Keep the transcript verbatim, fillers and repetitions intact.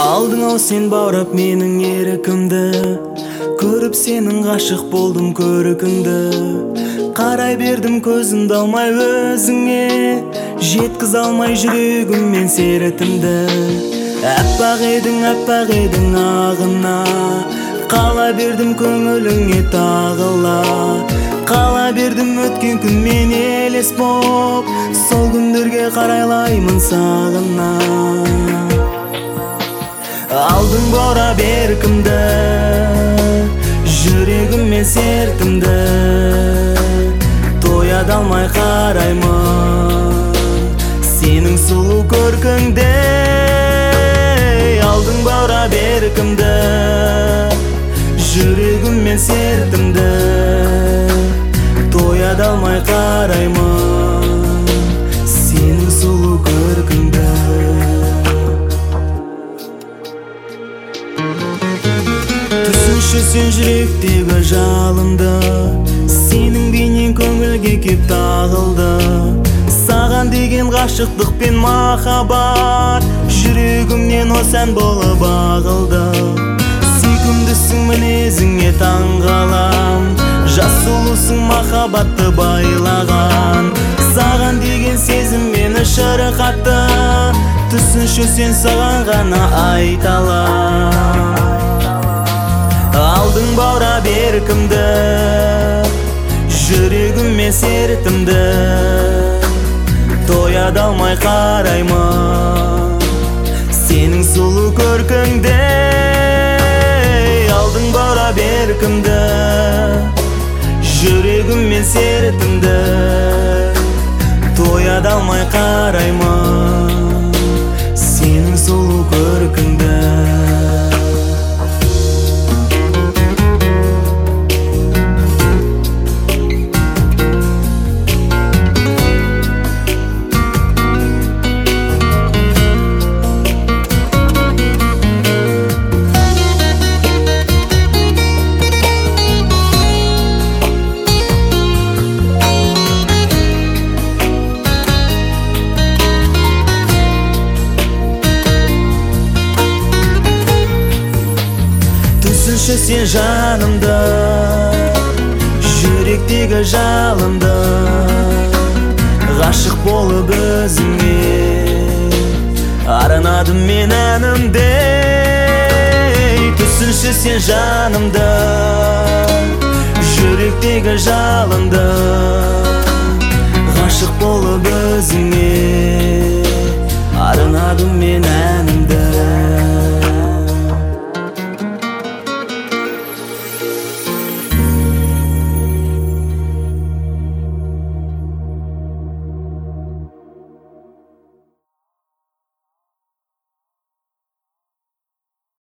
Алдың ау сен баурап менің ерікімді, көріп сенің ғашық болдым көркіңді. Қарай бердім көзімді алмай өзіңе, жеткіз алмай жүрегім мен серітімді. Әппақ едің, әппақ едің ағына, қала бердім көңіліңе тағыла. Қала бердім өткен күн мен елес боп, сол күндерге қарайлаймын сағына. Алдың баурап еркімді, жүрегіме сертімді, тояда алмай қараймын сенің сұлу көркіңде. Алдың баурап еркімді, жүрегіме сертімді, тояда алмай қараймын сенің сұлу көркіңді. Түсінші сен жүректегі жалынды, сенің бейнең көңілге кеп тағылды. Саған деген ғашықтық пен махаббат жүрегімнен осан болып ағылды. Сүйкімдісің мінезіңе таңғалам, жас сұлусың махаббатты байлаған. Саған деген сезім мені шырқатты, түсінші сен саған ғана айталам. Алдың баурап еркімді, жүрегіме сертімді, тояда алмай қараймын сенің сұлу көркіңде. Алдың баурап еркімді, жүрегіме сертімді, тояда алмай қараймын сенің сұлу көркіңді. Түсінші сен жанымды, жүректегі жалынды, ғашық болып өзіңе арнадым мен әнімде. Түсінші сен жанымды, жүректегі жалынды, ғашық болып өзіңе арнадым мен әнімде.